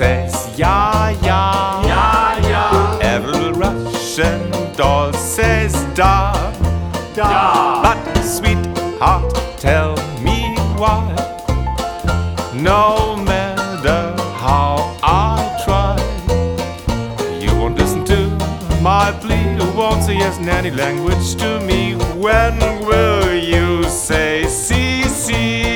says ya, ya, Ja, ja, every little Russian doll says da, da. but sweetheart, tell me why. No matter how I try, you won't listen to my plea. You won't say yes in any language to me. When will you say si, si?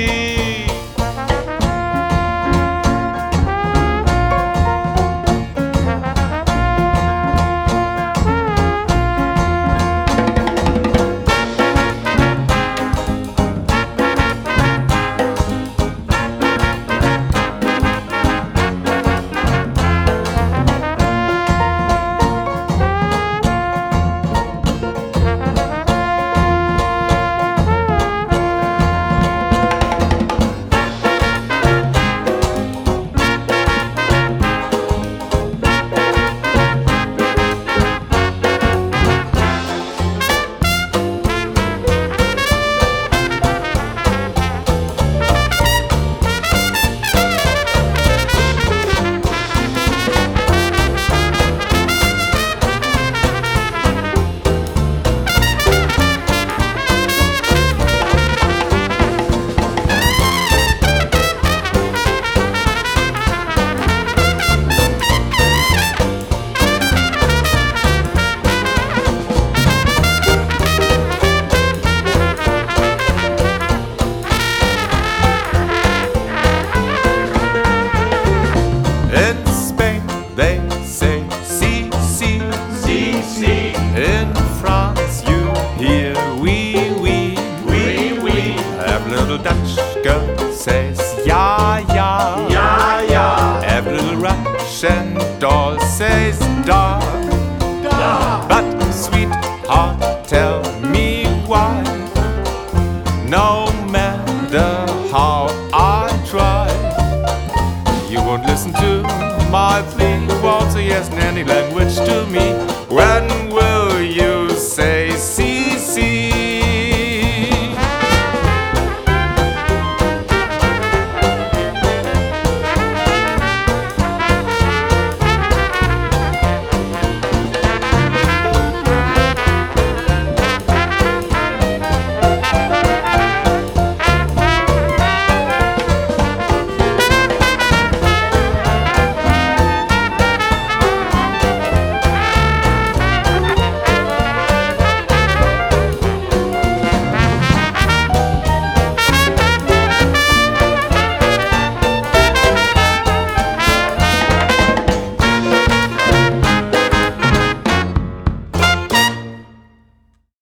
In Spain they say si, si, Si, si, in France you hear oui, oui, oui, oui. every little Dutch girl says ya, ya, Ja, ja, every little Russian doll says da, da. but sweetheart, tell me why. No matter how I try, you won't listen to my plea. You won't say yes in any language to me. When will